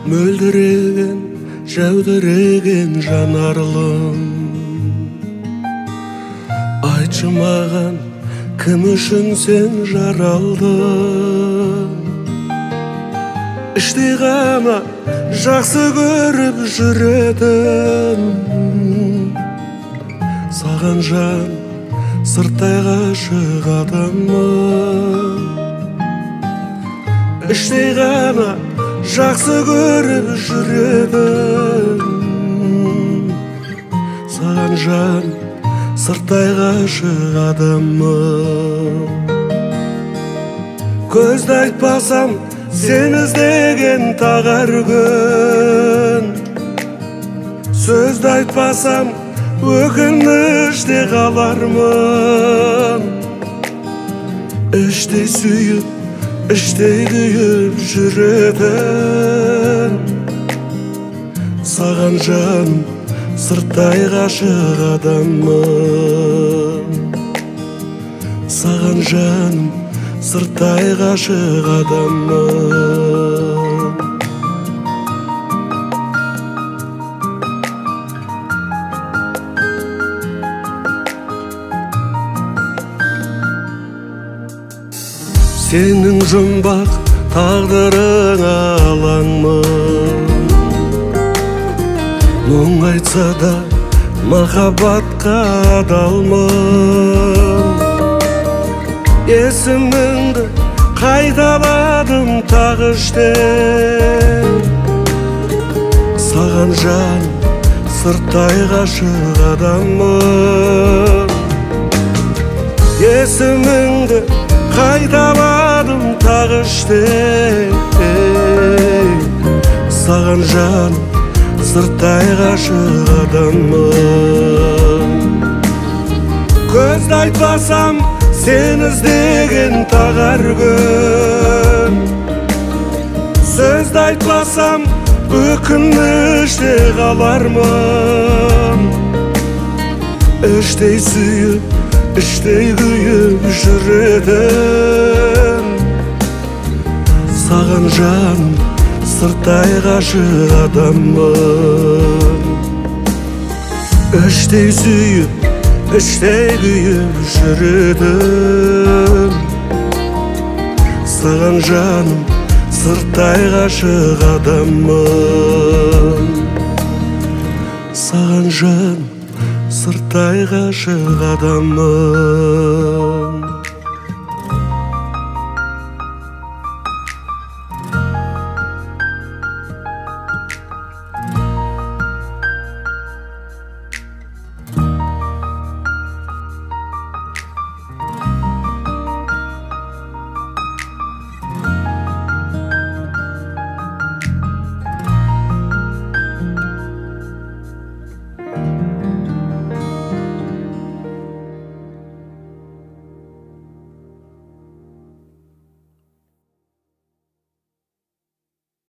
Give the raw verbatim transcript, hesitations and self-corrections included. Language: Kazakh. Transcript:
мөлдіреген жәудіреген жанарлым, айтшы маған кім үшін сен жаралдың? Іштей ғана жақсы көріп жүретін, саған жан сырттай ғашық адаммын. Іштей ғана жақсы көріп жүретін, саған жан сырттай ғашық адаммын. Көзді айтпасам сен іздеген тағар күн, сөзді айтпасам өкініште қалармын. Іштей сүйіп, іштей күйіп жүретін, саған жан сырттай ғашық адаммын. Саған жан сырттай ғашық адаммын. Сенің жұмбақ тағдырың алаңмын, мұң айтса да махаббатқа адалмын. Есіміңді қайталадым тағы іштен, саған жан сырттай ғашық адаммын. Есіміңді қайталадым тағы іштен, саған жан сырттай ғашық адаммын. Көзді айтпасам сен іздеген тағар күн, сөзді айтпасам өкініште қалармын. Іштей сүйіп, іштей күйіп жүретін, саған жан сырттай ғашық адаммын. Іштей сүйіп, іштей күйіп жүретін, саған жаным сырттай ғашық адаммын. Саған жан сырттай ғашық адаммын.